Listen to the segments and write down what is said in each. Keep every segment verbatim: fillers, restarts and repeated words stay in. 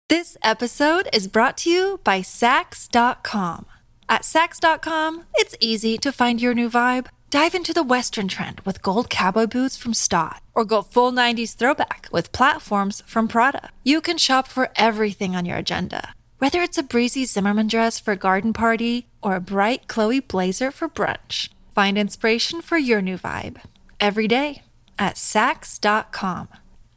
This episode is brought to you by Sax dot com. At Sax dot com, it's easy to find your new vibe. Dive into the Western trend with gold cowboy boots from Stott, or go full nineties throwback with platforms from Prada. You can shop for everything on your agenda, whether it's a breezy Zimmermann dress for a garden party or a bright Chloe blazer for brunch. Find inspiration for your new vibe every day at Sax dot com.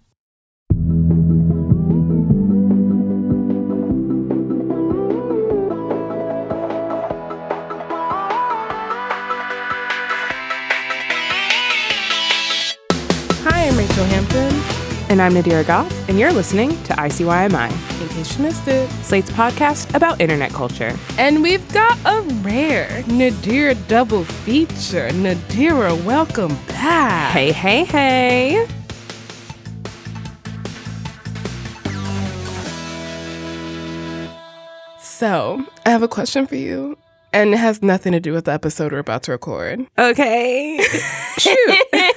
Hi, I'm Rachel Hampton. And I'm Nadira Goff, and you're listening to I C Y M I, In case you missed it. Slate's podcast about internet culture. And we've got a rare Nadira double feature. Nadira, welcome back. Hey, hey, hey. So, I have a question for you, and it has nothing to do with the episode we're about to record. Okay. Shoot.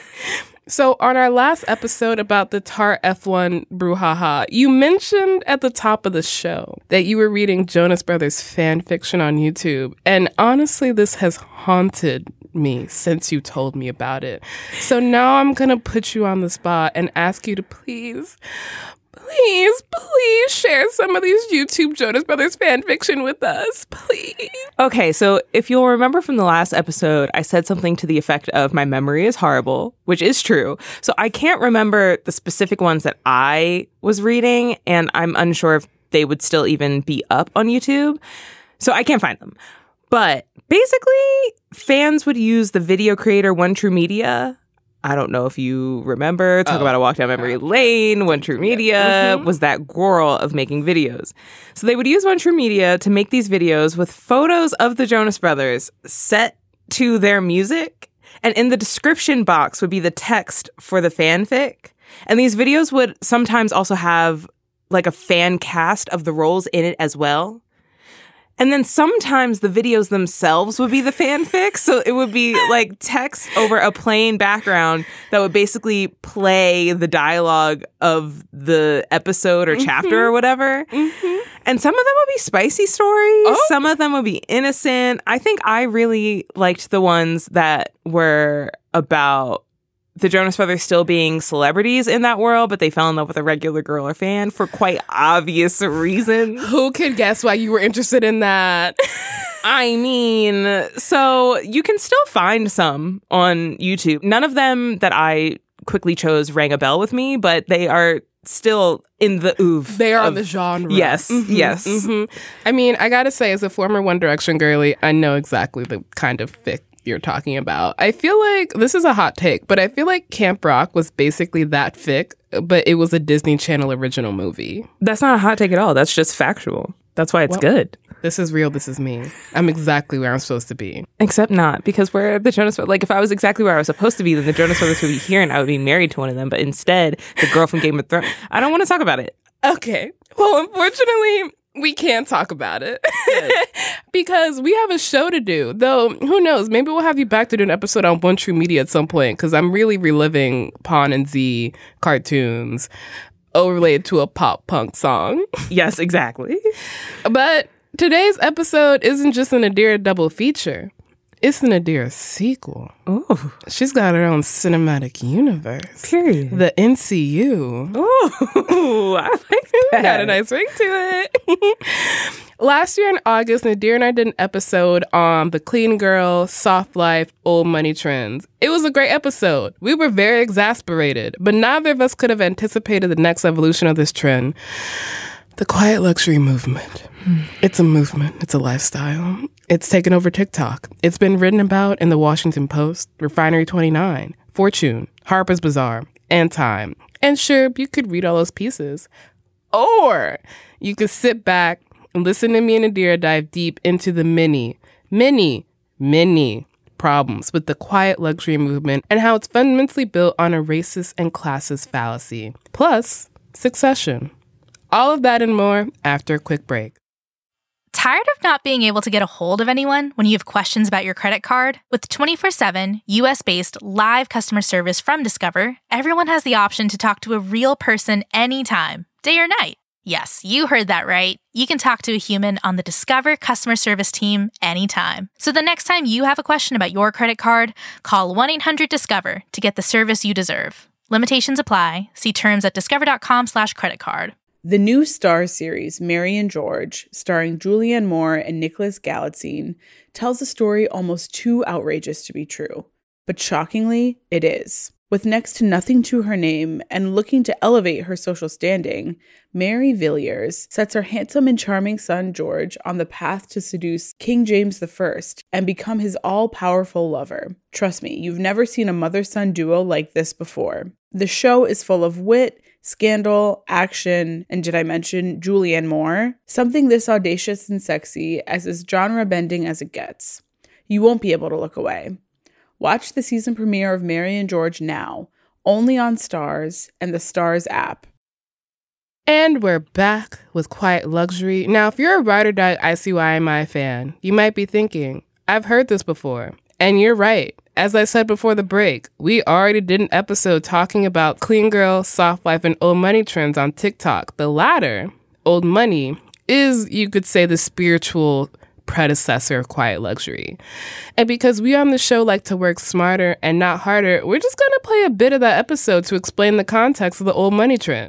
So on our last episode about the Tarte F one brouhaha, you mentioned at the top of the show that you were reading Jonas Brothers fan fiction on YouTube. And honestly, this has haunted me since you told me about it. So now I'm going to put you on the spot and ask you to please, please, please share some of these YouTube Jonas Brothers fan fiction with us, please. Okay, so if you'll remember from the last episode, I said something to the effect of my memory is horrible, which is true. So I can't remember the specific ones that I was reading, and I'm unsure if they would still even be up on YouTube. So I can't find them. But basically, fans would use the video creator One True Media. I don't know if you remember, talk oh. about a walk down memory lane. One True Media mm-hmm. was that girl of making videos. So they would use One True Media to make these videos with photos of the Jonas Brothers set to their music. And in the description box would be the text for the fanfic. And these videos would sometimes also have like a fan cast of the roles in it as well. And then sometimes the videos themselves would be the fanfic. So it would be like text over a plain background that would basically play the dialogue of the episode or chapter mm-hmm. or whatever. Mm-hmm. And some of them would be spicy stories. Oh. Some of them would be innocent. I think I really liked the ones that were about the Jonas Brothers still being celebrities in that world, but they fell in love with a regular girl or fan for quite obvious reasons. Who could guess why you were interested in that? I mean, so you can still find some on YouTube. None of them that I quickly chose rang a bell with me, but they are still in the oeuvre. They are of, on the genre. Yes, mm-hmm, yes. Mm-hmm. I mean, I gotta say, as a former One Direction girly, I know exactly the kind of fic you're talking about. I feel like, this is a hot take, but I feel like Camp Rock was basically that fic, but it was a Disney Channel original movie. That's not a hot take at all. That's just factual. That's why it's well, good. This is real. This is me. I'm exactly where I'm supposed to be. Except not, because we're the Jonas Brothers. Like, if I was exactly where I was supposed to be, then the Jonas Brothers would be here and I would be married to one of them. But instead, the girl from Game of Thrones. I don't want to talk about it. Okay. Well, unfortunately, we can't talk about it because we have a show to do. Though, who knows? Maybe we'll have you back to do an episode on One True Media at some point, because I'm really reliving Pawn and Z cartoons overlaid to a pop punk song. Yes, exactly. But today's episode isn't just an Nadira double feature. It's an Nadira sequel. Ooh. She's got her own cinematic universe. Period. The N C U. Ooh, I like that. Got a nice ring to it. Last year in August, Nadira and I did an episode on the clean girl, soft life, old money trends. It was a great episode. We were very exasperated, but neither of us could have anticipated the next evolution of this trend. The quiet luxury movement. It's a movement. It's a lifestyle. It's taken over TikTok. It's been written about in the Washington Post, Refinery twenty-nine, Fortune, Harper's Bazaar, and Time. And sure, you could read all those pieces. Or you could sit back and listen to me and Nadira dive deep into the many, many, many problems with the quiet luxury movement and how it's fundamentally built on a racist and classist fallacy. Plus, Succession. All of that and more after a quick break. Tired of not being able to get a hold of anyone when you have questions about your credit card? With twenty-four seven, U S-based live customer service from Discover, everyone has the option to talk to a real person anytime, day or night. Yes, you heard that right. You can talk to a human on the Discover customer service team anytime. So the next time you have a question about your credit card, call one eight hundred discover to get the service you deserve. Limitations apply. See terms at discover.com slash credit card. The new Starz series, Mary and George, starring Julianne Moore and Nicholas Galitzine, tells a story almost too outrageous to be true. But shockingly, it is. With next to nothing to her name and looking to elevate her social standing, Mary Villiers sets her handsome and charming son George on the path to seduce King James the First and become his all-powerful lover. Trust me, you've never seen a mother-son duo like this before. The show is full of wit, scandal, action, and did I mention Julianne Moore? Something this audacious and sexy as is genre-bending as it gets. You won't be able to look away. Watch the season premiere of Mary and George now, only on Starz and the Starz app. And we're back with Quiet Luxury. Now, if you're a Ride or Die I C Y M I fan, you might be thinking, I've heard this before. And you're right. As I said before the break, we already did an episode talking about clean girl, soft life, and old money trends on TikTok. The latter, old money, is, you could say, the spiritual predecessor of Quiet Luxury. And because we on the show like to work smarter and not harder, we're just going to play a bit of that episode to explain the context of the old money trend.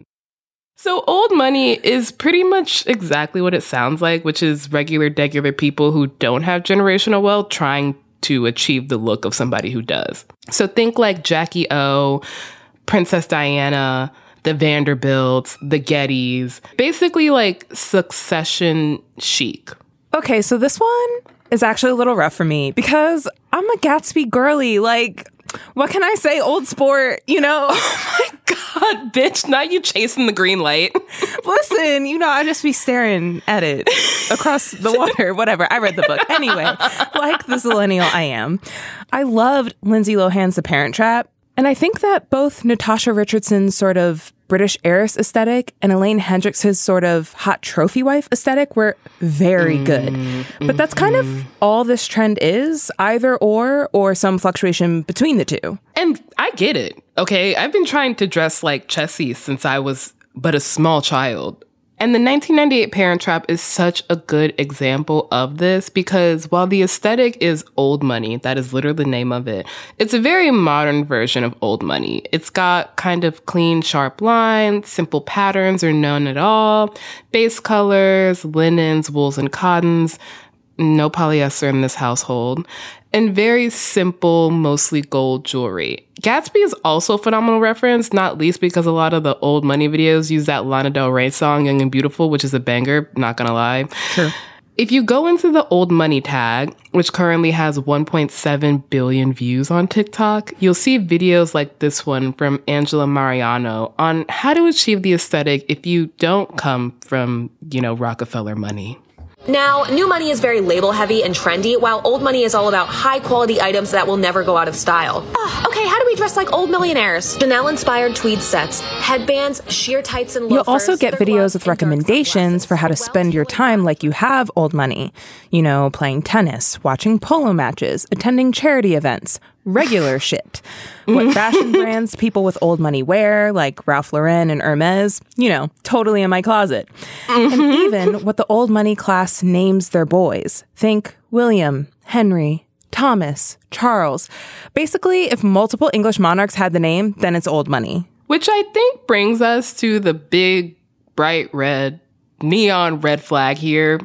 So old money is pretty much exactly what it sounds like, which is regular, degular people who don't have generational wealth trying to achieve the look of somebody who does. So think like Jackie O, Princess Diana, the Vanderbilts, the Gettys, basically like Succession chic. Okay, so this one is actually a little rough for me because I'm a Gatsby girly. Like, what can I say? Old sport, you know? Oh my God, bitch, not you chasing the green light. Listen, you know, I just be staring at it across the water, whatever. I read the book. Anyway, like the millennial I am. I loved Lindsay Lohan's The Parent Trap. And I think that both Natasha Richardson's sort of British heiress aesthetic and Elaine Hendricks' sort of hot trophy wife aesthetic were very good. Mm-hmm. But that's kind of all this trend is, either or, or some fluctuation between the two. And I get it, okay? I've been trying to dress like Chessie since I was but a small child. And the nineteen ninety-eight Parent Trap is such a good example of this because while the aesthetic is old money, that is literally the name of it, it's a very modern version of old money. It's got kind of clean, sharp lines, simple patterns or none at all, base colors, linens, wools, and cottons, no polyester in this household, and very simple, mostly gold jewelry. Gatsby is also a phenomenal reference, not least because a lot of the old money videos use that Lana Del Rey song, Young and Beautiful, which is a banger, not gonna lie. Sure. If you go into the old money tag, which currently has one point seven billion views on TikTok, you'll see videos like this one from Angela Mariano on how to achieve the aesthetic if you don't come from, you know, Rockefeller money. Now, new money is very label heavy and trendy, while old money is all about high quality items that will never go out of style. Uh, okay, how do we dress like old millionaires? Chanel inspired tweed sets, headbands, sheer tights, and loafers. You'll also get videos with recommendations for how to spend your time like you have old money. You know, playing tennis, watching polo matches, attending charity events, regular shit. What fashion brands people with old money wear, like Ralph Lauren and Hermes, you know, totally in my closet. Mm-hmm. And even what the old money class names their boys. Think William, Henry, Thomas, Charles. Basically, if multiple English monarchs had the name, then it's old money. Which I think brings us to the big, bright red, neon red flag here.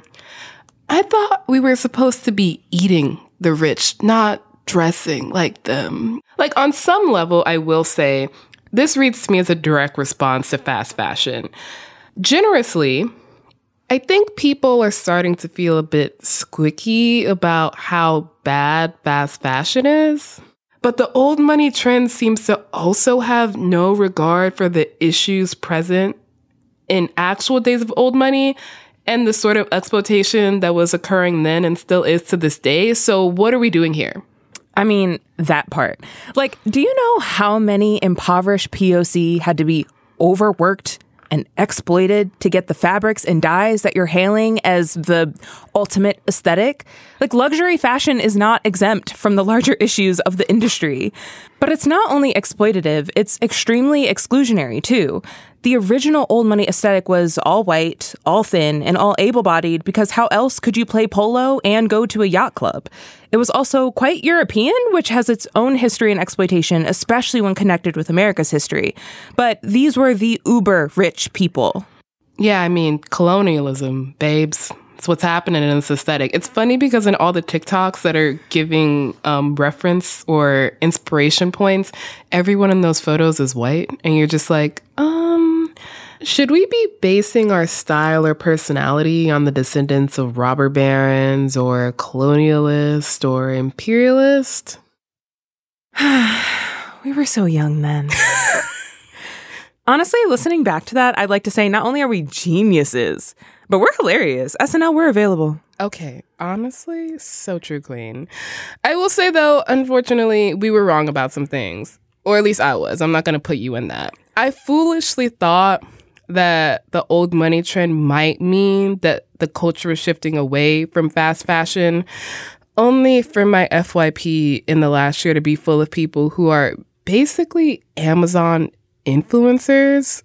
I thought we were supposed to be eating the rich, not dressing like them. Like, on some level, I will say, this reads to me as a direct response to fast fashion. Generously, I think people are starting to feel a bit squicky about how bad fast fashion is. But the old money trend seems to also have no regard for the issues present in actual days of old money and the sort of exploitation that was occurring then and still is to this day. So what are we doing here? I mean, that part. Like, do you know how many impoverished P O C had to be overworked and exploited to get the fabrics and dyes that you're hailing as the ultimate aesthetic? Like, luxury fashion is not exempt from the larger issues of the industry. But it's not only exploitative, it's extremely exclusionary, too. The original old money aesthetic was all white, all thin, and all able-bodied because how else could you play polo and go to a yacht club? It was also quite European, which has its own history and exploitation, especially when connected with America's history. But these were the uber-rich people. Yeah, I mean, colonialism, babes. It's what's happening in this aesthetic. It's funny because in all the TikToks that are giving um, reference or inspiration points, everyone in those photos is white. And you're just like, um, should we be basing our style or personality on the descendants of robber barons or colonialists or imperialists? We were so young then. Honestly, listening back to that, I'd like to say not only are we geniuses, but we're hilarious. S N L, we're available. Okay, honestly, so true, Queen. I will say, though, unfortunately, we were wrong about some things. Or at least I was. I'm not going to put you in that. I foolishly thought that the old money trend might mean that the culture is shifting away from fast fashion, only for my F Y P in the last year to be full of people who are basically Amazon influencers.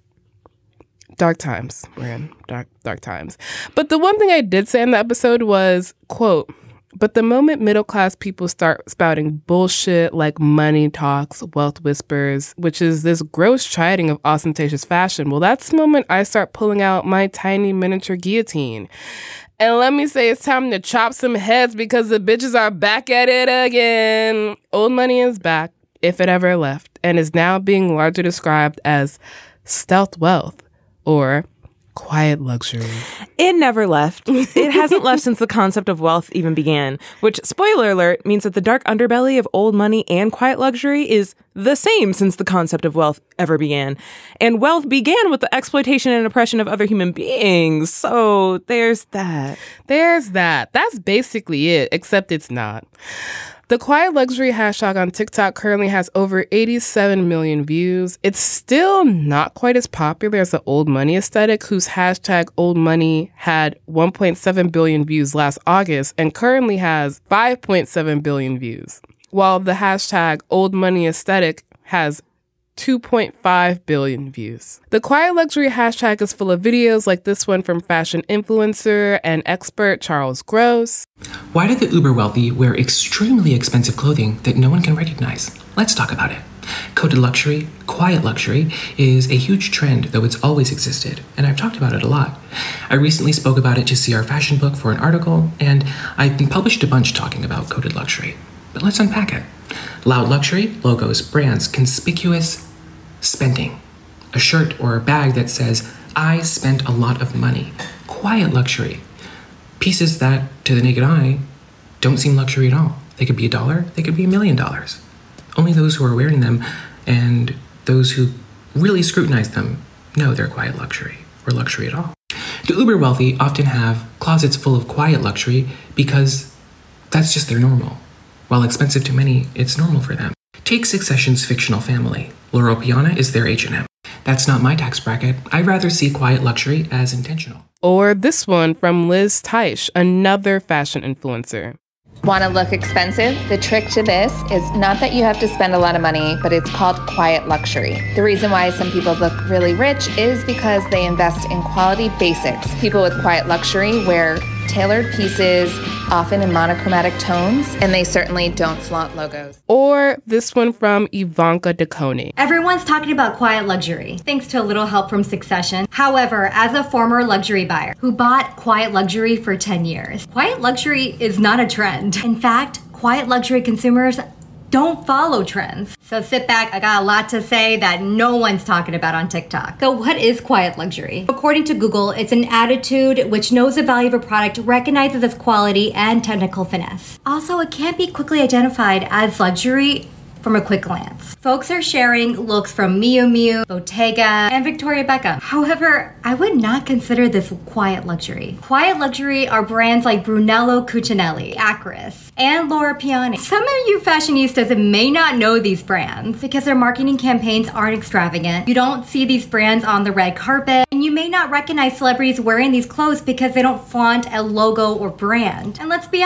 Dark times. We're in dark, dark times. But the one thing I did say in the episode was, quote, but the moment middle-class people start spouting bullshit like money talks, wealth whispers, which is this gross chiding of ostentatious fashion, well, that's the moment I start pulling out my tiny miniature guillotine. And let me say it's time to chop some heads because the bitches are back at it again. Old money is back, if it ever left, and is now being largely described as stealth wealth or quiet luxury. It never left. It hasn't left since the concept of wealth even began, which, spoiler alert, means that the dark underbelly of old money and quiet luxury is the same since the concept of wealth ever began. And wealth began with the exploitation and oppression of other human beings. So there's that. There's that. That's basically it, except it's not. The quiet luxury hashtag on TikTok currently has over eighty-seven million views. It's still not quite as popular as the old money aesthetic, whose hashtag old money had one point seven billion views last August and currently has five point seven billion views, while the hashtag old money aesthetic has two point five billion views. The quiet luxury hashtag is full of videos like this one from fashion influencer and expert Charles Gross. Why do the uber wealthy wear extremely expensive clothing that no one can recognize? Let's talk about it. Coded luxury, quiet luxury, is a huge trend, though it's always existed, and I've talked about it a lot. I recently spoke about it to C R Fashion Book for an article, and I've been published a bunch talking about coded luxury. But let's unpack it. Loud luxury, logos, brands, conspicuous spending. A shirt or a bag that says, I spent a lot of money. Quiet luxury. Pieces that, to the naked eye, don't seem luxury at all. They could be a dollar, they could be a million dollars. Only those who are wearing them and those who really scrutinize them know they're quiet luxury or luxury at all. The uber wealthy often have closets full of quiet luxury because that's just their normal. While expensive to many, it's normal for them. Take Succession's fictional family. Laurel Piana is their H and M. That's not my tax bracket. I'd rather see quiet luxury as intentional. Or this one from Liz Teich, another fashion influencer. Want to look expensive? The trick to this is not that you have to spend a lot of money, but it's called quiet luxury. The reason why some people look really rich is because they invest in quality basics. People with quiet luxury wear tailored pieces, often in monochromatic tones, and they certainly don't flaunt logos. Or this one from Ivanka DeConey. Everyone's talking about quiet luxury, thanks to a little help from Succession. However, as a former luxury buyer who bought quiet luxury for ten years, quiet luxury is not a trend. In fact, quiet luxury consumers don't follow trends. So sit back, I got a lot to say that no one's talking about on TikTok. So what is quiet luxury? According to Google, it's an attitude which knows the value of a product, recognizes its quality and technical finesse. Also, it can't be quickly identified as luxury from a quick glance. Folks are sharing looks from Miu Miu, Bottega, and Victoria Beckham. However, I would not consider this quiet luxury. Quiet luxury are brands like Brunello Cucinelli, Acris, and Loro Piana. Some of you fashionistas may not know these brands because their marketing campaigns aren't extravagant. You don't see these brands on the red carpet, and you may not recognize celebrities wearing these clothes because they don't flaunt a logo or brand. And let's be honest,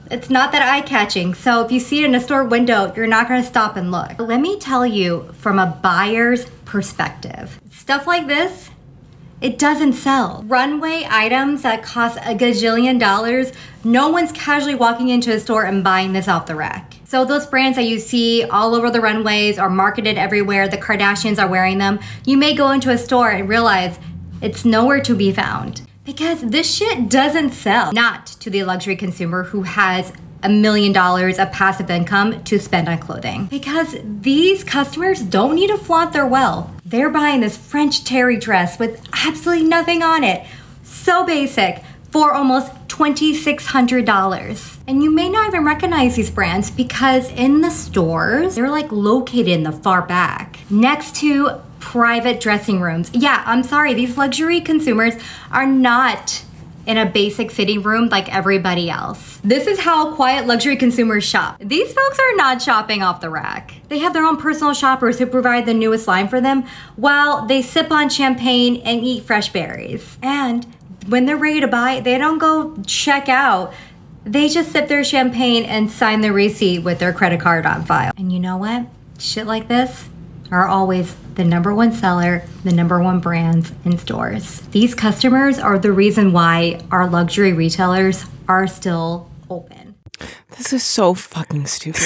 It's not that eye-catching, so if you see it in a store window, you're not going to stop and look. Let me tell you from a buyer's perspective. Stuff like this, it doesn't sell. Runway items that cost a gajillion dollars, no one's casually walking into a store and buying this off the rack. So those brands that you see all over the runways are marketed everywhere, the Kardashians are wearing them, you may go into a store and realize it's nowhere to be found. Because this shit doesn't sell. Not to the luxury consumer who has a million dollars of passive income to spend on clothing. Because these customers don't need to flaunt their wealth. They're buying this French terry dress with absolutely nothing on it. So basic, for almost twenty-six hundred dollars. And you may not even recognize these brands because in the stores, they're like located in the far back, next to private dressing rooms. Yeah, I'm sorry, these luxury consumers are not in a basic fitting room like everybody else. This is how quiet luxury consumers shop. These folks are not shopping off the rack. They have their own personal shoppers who provide the newest line for them while they sip on champagne and eat fresh berries. And when they're ready to buy, they don't go check out. They just sip their champagne and sign the receipt with their credit card on file. And you know what? Shit like this are always the number one seller, the number one brands in stores. These customers are the reason why our luxury retailers are still open. This is so fucking stupid.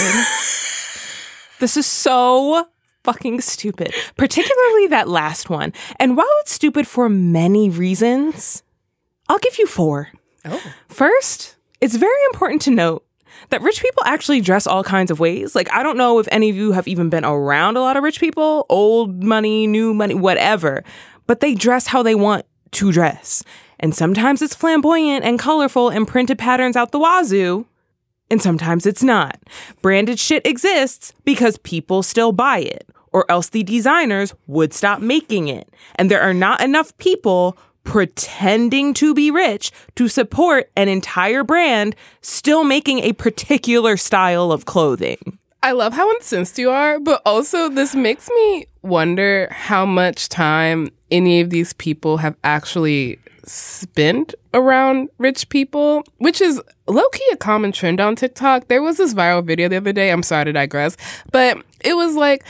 This is so fucking stupid. Particularly that last one. And while it's stupid for many reasons, I'll give you four. Oh. First, it's very important to note that rich people actually dress all kinds of ways. Like, I don't know if any of you have even been around a lot of rich people, old money, new money, whatever, but they dress how they want to dress. And sometimes it's flamboyant and colorful and printed patterns out the wazoo, and sometimes it's not. Branded shit exists because people still buy it, or else the designers would stop making it. And there are not enough people pretending to be rich to support an entire brand still making a particular style of clothing. I love how incensed you are, but also this makes me wonder how much time any of these people have actually spent around rich people, which is low-key a common trend on TikTok. There was this viral video the other day, I'm sorry to digress, but it was like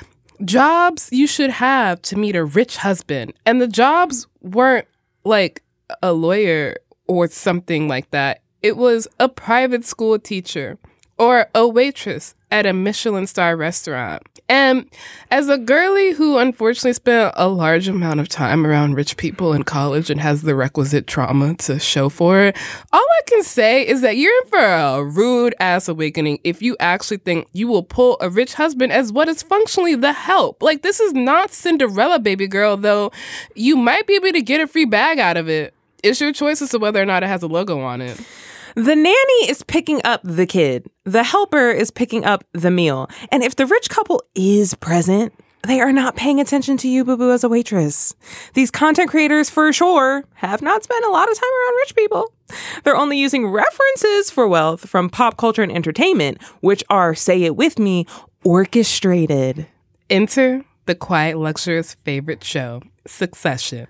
jobs you should have to meet a rich husband. And the jobs weren't like a lawyer or something like that. It was a private school teacher or a waitress at a Michelin star restaurant. And as a girly who unfortunately spent a large amount of time around rich people in college and has the requisite trauma to show for it, all I can say is that you're in for a rude ass awakening if you actually think you will pull a rich husband as what is functionally the help. Like, this is not Cinderella, baby girl, though you might be able to get a free bag out of it. It's your choice as to whether or not it has a logo on it. The nanny is picking up the kid. The helper is picking up the meal. And if the rich couple is present, they are not paying attention to you, boo-boo, as a waitress. These content creators, for sure, have not spent a lot of time around rich people. They're only using references for wealth from pop culture and entertainment, which are, say it with me, orchestrated. Enter the quiet luxurious favorite show, Succession.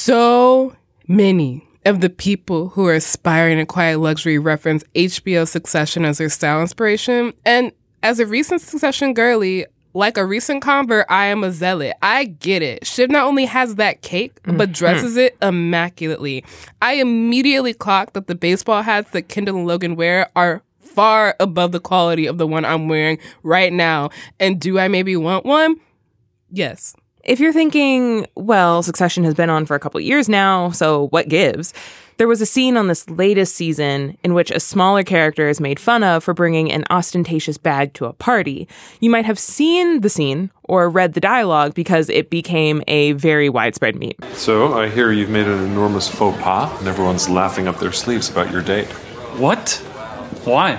So many of the people who are aspiring to quiet luxury reference H B O Succession as their style inspiration. And as a recent Succession girly, like a recent convert, I am a zealot. I get it. Shiv not only has that cake, but dresses it immaculately. I immediately clocked that the baseball hats that Kendall and Logan wear are far above the quality of the one I'm wearing right now. And do I maybe want one? Yes. If you're thinking, well, Succession has been on for a couple years now, so what gives? There was a scene on this latest season in which a smaller character is made fun of for bringing an ostentatious bag to a party. You might have seen the scene or read the dialogue because it became a very widespread meme. So, I hear you've made an enormous faux pas and everyone's laughing up their sleeves about your date. What? Why?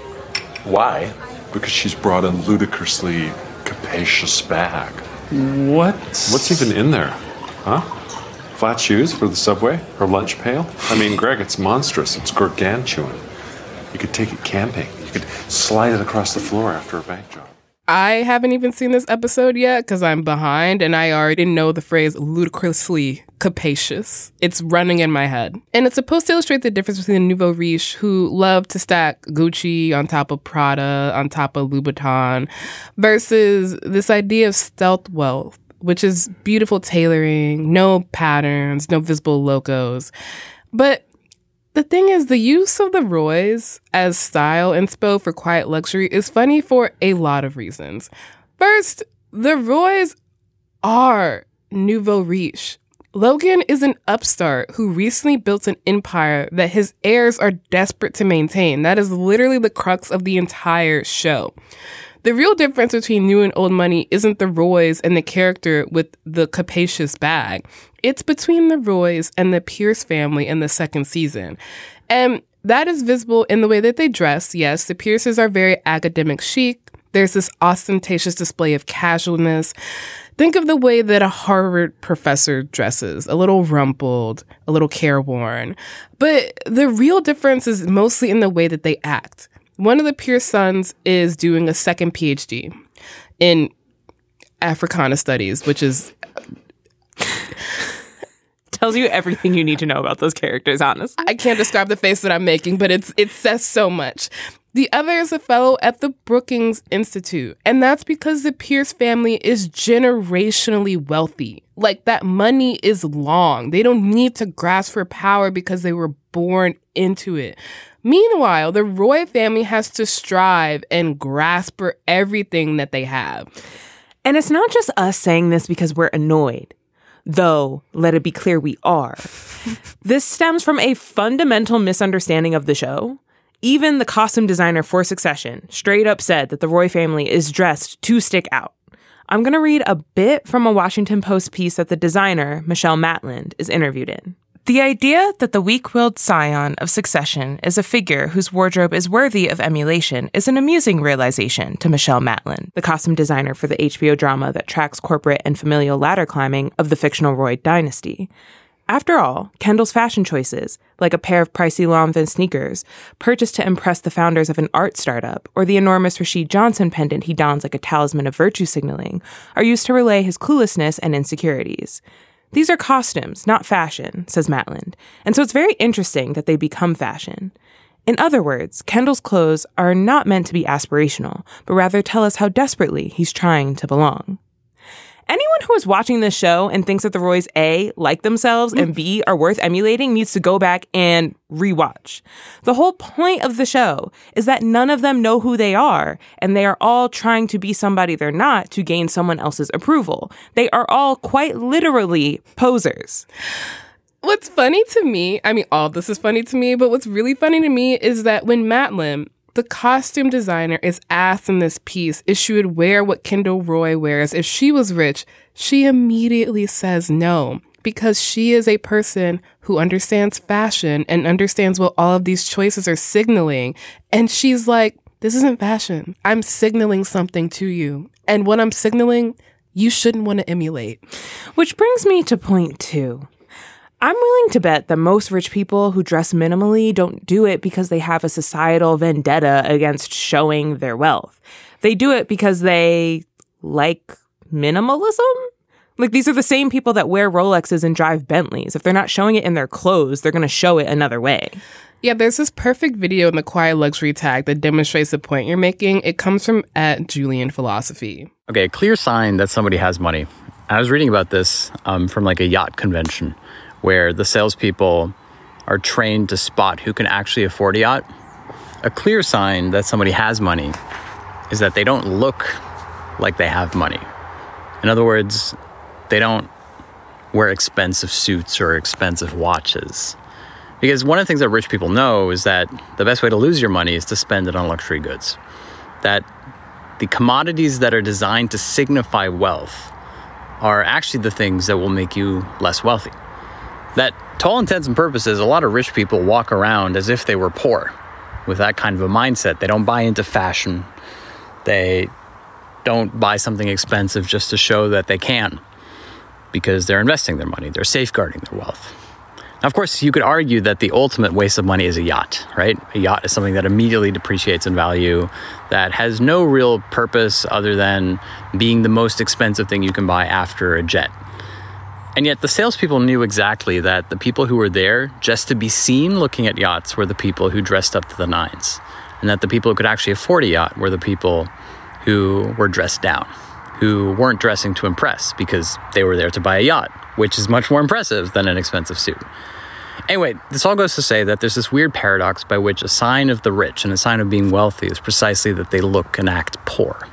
Why? Because she's brought a ludicrously capacious bag. What? What's even in there? Huh? Flat shoes for the subway? Her lunch pail? I mean, Greg, it's monstrous. It's gargantuan. You could take it camping. You could slide it across the floor after a bank job. I haven't even seen this episode yet because I'm behind and I already know the phrase ludicrously capacious. It's running in my head. And it's supposed to illustrate the difference between the nouveau riche who love to stack Gucci on top of Prada, on top of Louboutin, versus this idea of stealth wealth, which is beautiful tailoring, no patterns, no visible logos. But the thing is, the use of the Roys as style inspo for quiet luxury is funny for a lot of reasons. First, the Roys are nouveau riche. Logan is an upstart who recently built an empire that his heirs are desperate to maintain. That is literally the crux of the entire show. The real difference between new and old money isn't the Roys and the character with the capacious bag. It's between the Roys and the Pierce family in the second season. And that is visible in the way that they dress. Yes, the Pierces are very academic chic. There's this ostentatious display of casualness. Think of the way that a Harvard professor dresses, a little rumpled, a little careworn. But the real difference is mostly in the way that they act. One of the Pierce sons is doing a second P H D in Africana Studies, which is... tells you everything you need to know about those characters, honestly. I can't describe the face that I'm making, but it's it says so much. The other is a fellow at the Brookings Institute, and that's because the Pierce family is generationally wealthy. Like, that money is long. They don't need to grasp for power because they were born into it. Meanwhile, the Roy family has to strive and grasp for everything that they have. And it's not just us saying this because we're annoyed. Though, let it be clear we are. This stems from a fundamental misunderstanding of the show. Even the costume designer for Succession straight up said that the Roy family is dressed to stick out. I'm going to read a bit from a Washington Post piece that the designer, Michelle Matland, is interviewed in. The idea that the weak-willed scion of Succession is a figure whose wardrobe is worthy of emulation is an amusing realization to Michelle Matland, the costume designer for the H B O drama that tracks corporate and familial ladder climbing of the fictional Roy dynasty. After all, Kendall's fashion choices, like a pair of pricey Lanvin sneakers, purchased to impress the founders of an art startup, or the enormous Rashid Johnson pendant he dons like a talisman of virtue signaling, are used to relay his cluelessness and insecurities. These are costumes, not fashion, says Matland, and so it's very interesting that they become fashion. In other words, Kendall's clothes are not meant to be aspirational, but rather tell us how desperately he's trying to belong. Anyone who is watching this show and thinks that the Roys A, like themselves, and B, are worth emulating needs to go back and rewatch. The whole point of the show is that none of them know who they are, and they are all trying to be somebody they're not to gain someone else's approval. They are all quite literally posers. What's funny to me, I mean, all this is funny to me, but what's really funny to me is that when Matland, the costume designer, is asked in this piece if she would wear what Kendall Roy wears if she was rich, she immediately says no, because she is a person who understands fashion and understands what all of these choices are signaling. And she's like, this isn't fashion. I'm signaling something to you. And what I'm signaling, you shouldn't want to emulate. Which brings me to point two. I'm willing to bet that most rich people who dress minimally don't do it because they have a societal vendetta against showing their wealth. They do it because they like minimalism. Like, these are the same people that wear Rolexes and drive Bentleys. If they're not showing it in their clothes, they're going to show it another way. Yeah, there's this perfect video in the Quiet Luxury tag that demonstrates the point you're making. It comes from at Julian Philosophy. Okay, a clear sign that somebody has money. I was reading about this um, from like a yacht convention, where the salespeople are trained to spot who can actually afford a yacht. A clear sign that somebody has money is that they don't look like they have money. In other words, they don't wear expensive suits or expensive watches. Because one of the things that rich people know is that the best way to lose your money is to spend it on luxury goods. That the commodities that are designed to signify wealth are actually the things that will make you less wealthy. That, to all intents and purposes, a lot of rich people walk around as if they were poor with that kind of a mindset. They don't buy into fashion. They don't buy something expensive just to show that they can, because they're investing their money. They're safeguarding their wealth. Now, of course, you could argue that the ultimate waste of money is a yacht, right? A yacht is something that immediately depreciates in value, that has no real purpose other than being the most expensive thing you can buy after a jet. And yet the salespeople knew exactly that the people who were there just to be seen looking at yachts were the people who dressed up to the nines. And that the people who could actually afford a yacht were the people who were dressed down, who weren't dressing to impress because they were there to buy a yacht, which is much more impressive than an expensive suit. Anyway, this all goes to say that there's this weird paradox by which a sign of the rich and a sign of being wealthy is precisely that they look and act poor.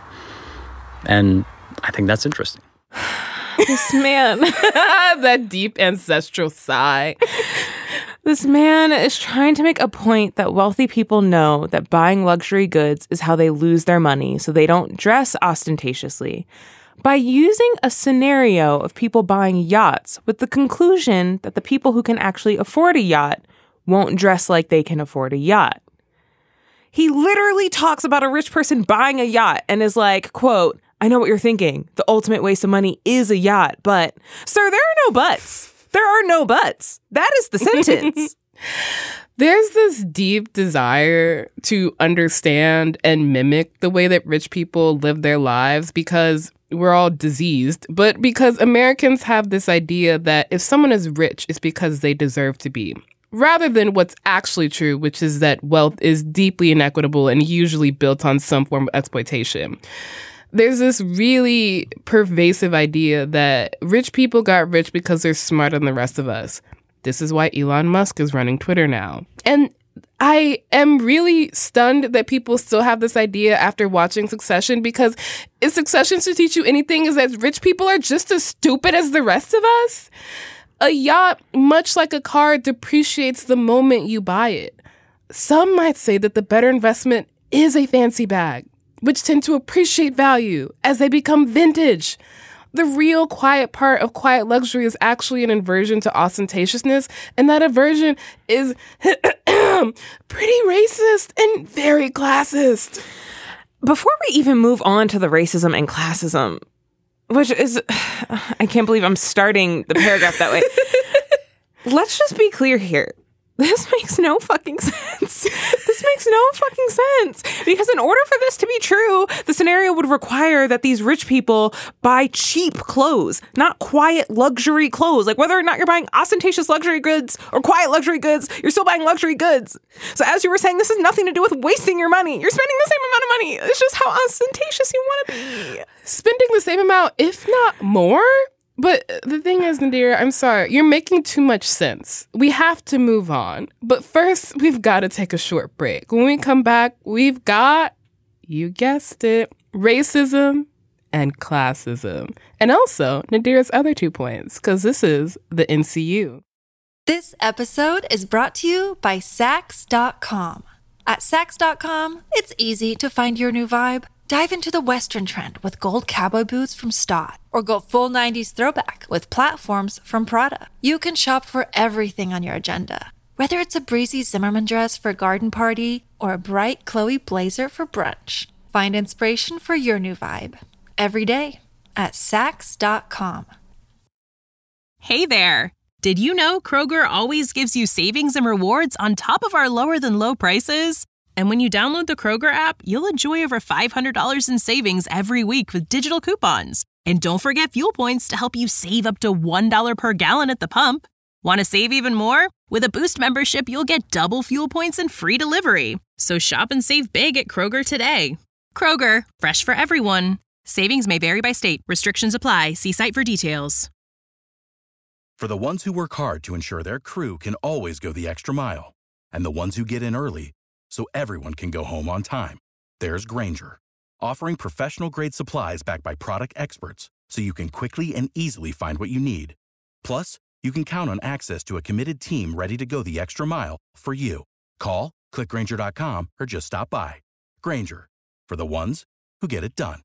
And I think that's interesting. This man, that deep ancestral sigh. This man is trying to make a point that wealthy people know that buying luxury goods is how they lose their money, so they don't dress ostentatiously, by using a scenario of people buying yachts with the conclusion that the people who can actually afford a yacht won't dress like they can afford a yacht. He literally talks about a rich person buying a yacht and is like, quote, I know what you're thinking. The ultimate waste of money is a yacht, but, sir, there are no buts. There are no buts. That is the sentence. There's this deep desire to understand and mimic the way that rich people live their lives because we're all diseased, but because Americans have this idea that if someone is rich, it's because they deserve to be, rather than what's actually true, which is that wealth is deeply inequitable and usually built on some form of exploitation. There's this really pervasive idea that rich people got rich because they're smarter than the rest of us. This is why Elon Musk is running Twitter now. And I am really stunned that people still have this idea after watching Succession, because if Succession should teach you anything, is that rich people are just as stupid as the rest of us. A yacht, much like a car, depreciates the moment you buy it. Some might say that the better investment is a fancy bag, which tend to appreciate value as they become vintage. The real quiet part of quiet luxury is actually an aversion to ostentatiousness, and that aversion is pretty racist and very classist. Before we even move on to the racism and classism, which is, I can't believe I'm starting the paragraph that way. Let's just be clear here. This makes no fucking sense. This makes no fucking sense. Because in order for this to be true, the scenario would require that these rich people buy cheap clothes, not quiet luxury clothes. Like whether or not you're buying ostentatious luxury goods or quiet luxury goods, you're still buying luxury goods. So as you were saying, this has nothing to do with wasting your money. You're spending the same amount of money. It's just how ostentatious you want to be. Spending the same amount, if not more? But the thing is, Nadir, I'm sorry, you're making too much sense. We have to move on. But first, we've got to take a short break. When we come back, we've got, you guessed it, racism and classism. And also Nadir's other two points, because this is the N C U. This episode is brought to you by Saks dot com. At Saks dot com, it's easy to find your new vibe. Dive into the Western trend with gold cowboy boots from Stott, or go full nineties throwback with platforms from Prada. You can shop for everything on your agenda, whether it's a breezy Zimmermann dress for a garden party or a bright Chloe blazer for brunch. Find inspiration for your new vibe every day at Saks dot com. Hey there! Did you know Kroger always gives you savings and rewards on top of our lower than low prices? And when you download the Kroger app, you'll enjoy over five hundred dollars in savings every week with digital coupons. And don't forget fuel points to help you save up to one dollar per gallon at the pump. Want to save even more? With a Boost membership, you'll get double fuel points and free delivery. So shop and save big at Kroger today. Kroger, fresh for everyone. Savings may vary by state. Restrictions apply. See site for details. For the ones who work hard to ensure their crew can always go the extra mile, and the ones who get in early so everyone can go home on time, there's Grainger, offering professional-grade supplies backed by product experts so you can quickly and easily find what you need. Plus, you can count on access to a committed team ready to go the extra mile for you. Call, click Grainger dot com, or just stop by. Grainger, for the ones who get it done.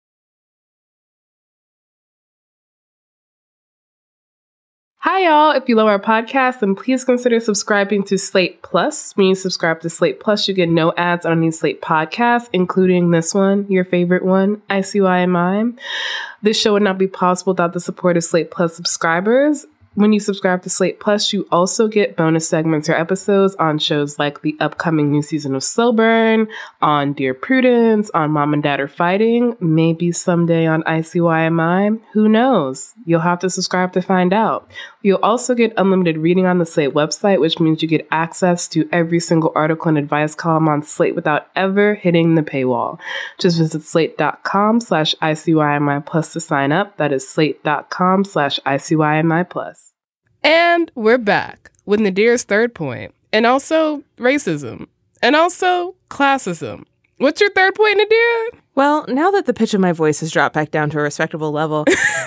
Hi, y'all. If you love our podcast, then please consider subscribing to Slate Plus. When you subscribe to Slate Plus, you get no ads on any Slate podcasts, including this one, your favorite one, I C Y M I. This show would not be possible without the support of Slate Plus subscribers. When you subscribe to Slate Plus, you also get bonus segments or episodes on shows like the upcoming new season of Slow Burn, on Dear Prudence, on Mom and Dad Are Fighting, maybe someday on I C Y M I. Who knows? You'll have to subscribe to find out. You'll also get unlimited reading on the Slate website, which means you get access to every single article and advice column on Slate without ever hitting the paywall. Just visit slate.com slash ICYMI plus to sign up. That is slate.com slash ICYMI plus. And we're back with Nadir's third point, and also racism, and also classism. What's your third point, Nadir? Well, now that the pitch of my voice has dropped back down to a respectable level,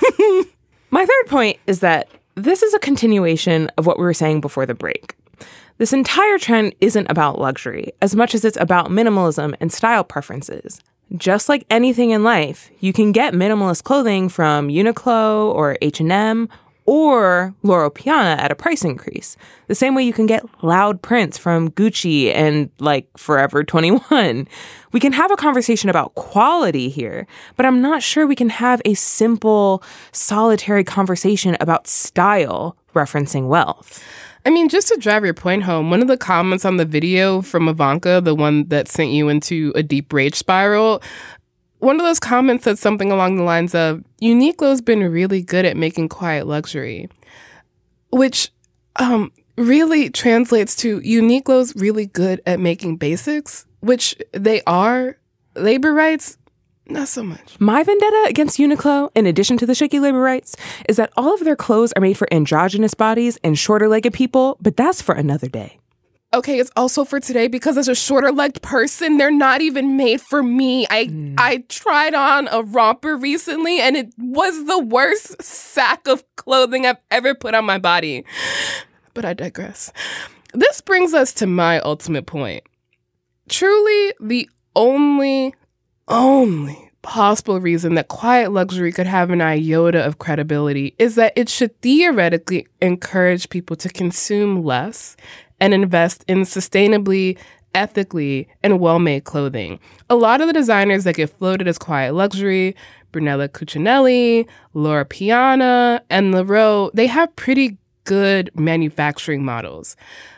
my third point is that this is a continuation of what we were saying before the break. This entire trend isn't about luxury as much as it's about minimalism and style preferences. Just like anything in life, you can get minimalist clothing from Uniqlo or H and M or Loro Piana at a price increase. The same way you can get loud prints from Gucci and, like, Forever twenty-one. We can have a conversation about quality here, but I'm not sure we can have a simple, solitary conversation about style referencing wealth. I mean, just to drive your point home, one of the comments on the video from Ivanka, the one that sent you into a deep rage spiral, one of those comments said something along the lines of, Uniqlo's been really good at making quiet luxury, which um, really translates to Uniqlo's really good at making basics, which they are. Labor rights, not so much. My vendetta against Uniqlo, in addition to the shaky labor rights, is that all of their clothes are made for androgynous bodies and shorter-legged people, but that's for another day. Okay, it's also for today because as a shorter-legged person, they're not even made for me. I mm. I tried on a romper recently, and it was the worst sack of clothing I've ever put on my body. But I digress. This brings us to my ultimate point. Truly, the only, only possible reason that quiet luxury could have an iota of credibility is that it should theoretically encourage people to consume less and invest in sustainably, ethically, and well-made clothing. A lot of the designers that get floated as quiet luxury, Brunello Cucinelli, Loro Piana, and Leroux, they have pretty good manufacturing models.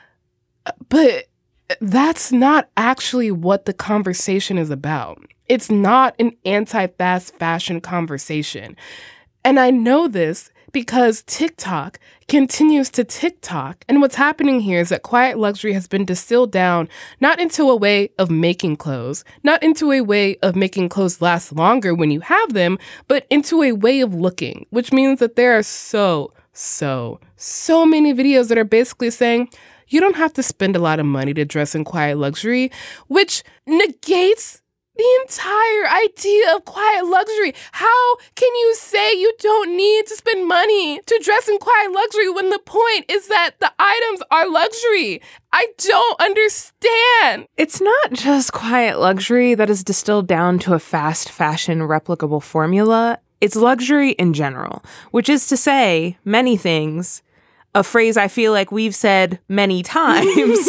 But that's not actually what the conversation is about. It's not an anti-fast fashion conversation. And I know this because TikTok continues to TikTok. And what's happening here is that quiet luxury has been distilled down not into a way of making clothes, not into a way of making clothes last longer when you have them, but into a way of looking, which means that there are so, so, so many videos that are basically saying, you don't have to spend a lot of money to dress in quiet luxury, which negates the entire idea of quiet luxury. How can you say you don't need to spend money to dress in quiet luxury when the point is that the items are luxury? I don't understand. It's not just quiet luxury that is distilled down to a fast fashion replicable formula. It's luxury in general, which is to say many things, a phrase I feel like we've said many times.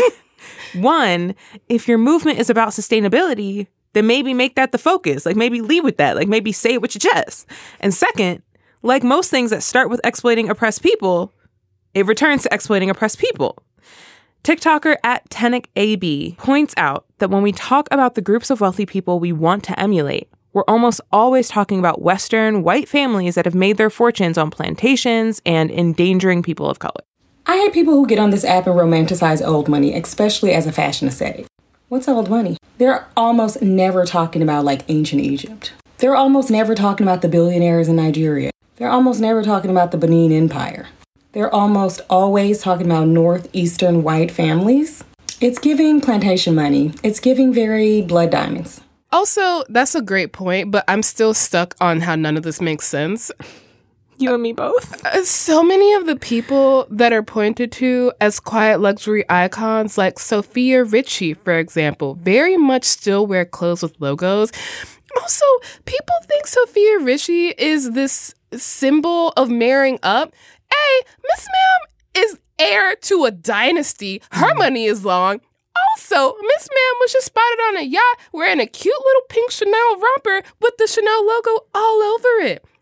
One, if your movement is about sustainability, then maybe make that the focus. Like, maybe lead with that. Like, maybe say it with your chest. And second, like most things that start with exploiting oppressed people, it returns to exploiting oppressed people. TikToker at TennickAB points out that when we talk about the groups of wealthy people we want to emulate, we're almost always talking about Western white families that have made their fortunes on plantations and endangering people of color. I hate people who get on this app and romanticize old money, especially as a fashion aesthetic. What's old money? They're almost never talking about, like, ancient Egypt. They're almost never talking about the billionaires in Nigeria. They're almost never talking about the Benin Empire. They're almost always talking about northeastern white families. It's giving plantation money. It's giving very blood diamonds. Also, that's a great point, but I'm still stuck on how none of this makes sense. You and me both. Uh, so many of the people that are pointed to as quiet luxury icons, like Sophia Richie, for example, very much still wear clothes with logos. Also, people think Sophia Richie is this symbol of marrying up. Hey, Miss Ma'am is heir to a dynasty. Her mm. money is long. Also, Miss Ma'am was just spotted on a yacht wearing a cute little pink Chanel romper with the Chanel logo all over it.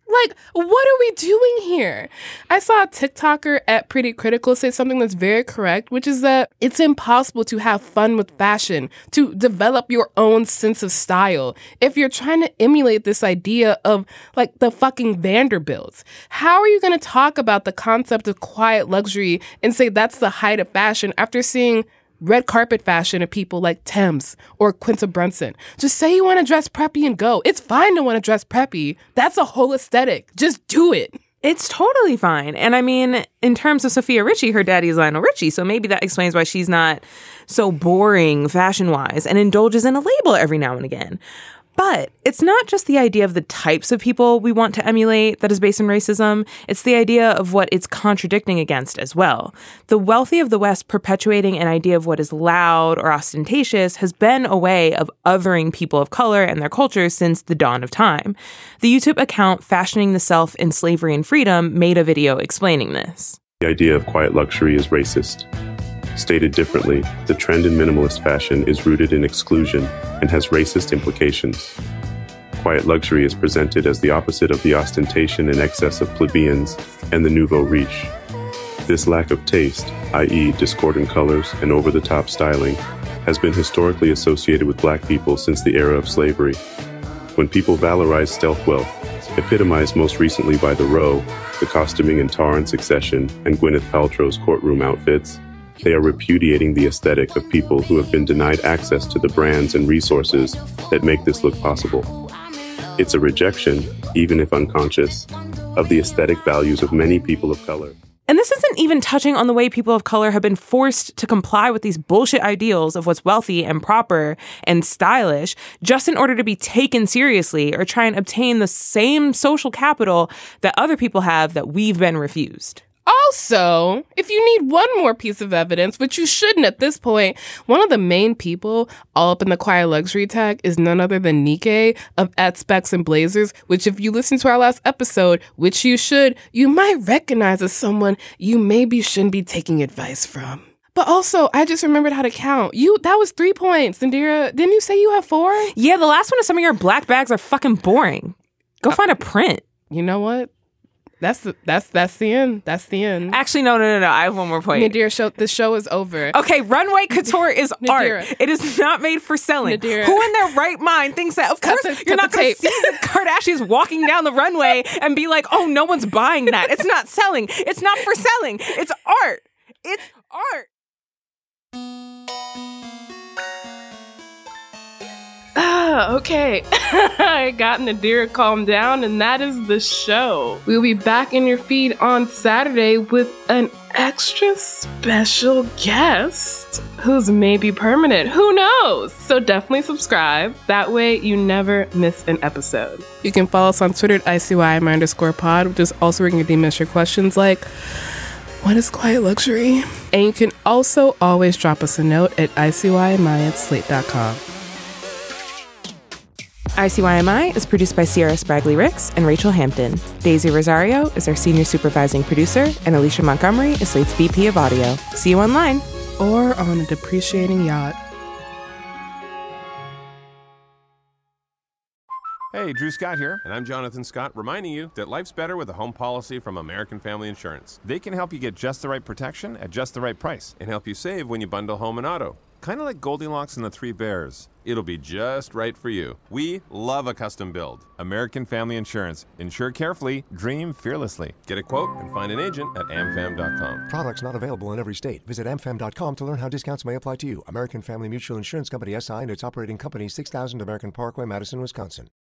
Like, what are we doing here? I saw a TikToker at Pretty Critical say something that's very correct, which is that it's impossible to have fun with fashion, to develop your own sense of style, if you're trying to emulate this idea of, like, the fucking Vanderbilts. How are you going to talk about the concept of quiet luxury and say that's the height of fashion after seeing red carpet fashion of people like Thames or Quinta Brunson? Just say you want to dress preppy and go. It's fine to want to dress preppy. That's a whole aesthetic. Just do it. It's totally fine. And I mean, in terms of Sophia Richie, her daddy is Lionel Richie. So maybe that explains why she's not so boring fashion-wise and indulges in a label every now and again. But it's not just the idea of the types of people we want to emulate that is based in racism. It's the idea of what it's contradicting against as well. The wealthy of the West perpetuating an idea of what is loud or ostentatious has been a way of othering people of color and their cultures since the dawn of time. The YouTube account Fashioning the Self in Slavery and Freedom made a video explaining this. The idea of quiet luxury is racist. Stated differently, the trend in minimalist fashion is rooted in exclusion and has racist implications. Quiet luxury is presented as the opposite of the ostentation and excess of plebeians and the nouveau riche. This lack of taste, that is discordant colors and over-the-top styling, has been historically associated with black people since the era of slavery. When people valorize stealth wealth, epitomized most recently by The Row, the costuming in Tar and Succession, and Gwyneth Paltrow's courtroom outfits, they are repudiating the aesthetic of people who have been denied access to the brands and resources that make this look possible. It's a rejection, even if unconscious, of the aesthetic values of many people of color. And this isn't even touching on the way people of color have been forced to comply with these bullshit ideals of what's wealthy and proper and stylish just in order to be taken seriously or try and obtain the same social capital that other people have that we've been refused. Also, if you need one more piece of evidence, which you shouldn't at this point, one of the main people all up in the quiet luxury tag is none other than Nikkei of At Specs and Blazers, which if you listen to our last episode, which you should, you might recognize as someone you maybe shouldn't be taking advice from. But also, I just remembered how to count. You That was three points, Indira. Didn't you say you have four? Yeah, the last one is some of your black bags are fucking boring. Go uh, find a print. You know what? That's the that's that's the end. That's the end. Actually, no, no, no, no. I have one more point. Nadira, show the show is over. Okay, runway couture is art. It is not made for selling. Nadira. Who in their right mind thinks that? Of course, the, you're not going to see the Kardashians walking down the runway and be like, "Oh, no one's buying that. It's not selling. It's not for selling. It's art. It's art." Ah, okay. I got Nadira calmed down, and that is the show. We'll be back in your feed on Saturday with an extra special guest who's maybe permanent. Who knows? So definitely subscribe. That way you never miss an episode. You can follow us on Twitter at I C Y M I underscore pod, which is also where you can D M your questions like, what is quiet luxury? And you can also always drop us a note at I C Y M I at slate dot com. I C Y M I is produced by Sierra Spragley Ricks and Rachel Hampton. Daisy Rosario is our senior supervising producer, and Alicia Montgomery is Slate's V P of audio. See you online. Or on a depreciating yacht. Hey, Drew Scott here, and I'm Jonathan Scott, reminding you that life's better with a home policy from American Family Insurance. They can help you get just the right protection at just the right price and help you save when you bundle home and auto. Kind of like Goldilocks and the Three Bears. It'll be just right for you. We love a custom build. American Family Insurance. Insure carefully, dream fearlessly. Get a quote and find an agent at am fam dot com. Products not available in every state. Visit am fam dot com to learn how discounts may apply to you. American Family Mutual Insurance Company, S I and its operating company, six thousand American Parkway, Madison, Wisconsin.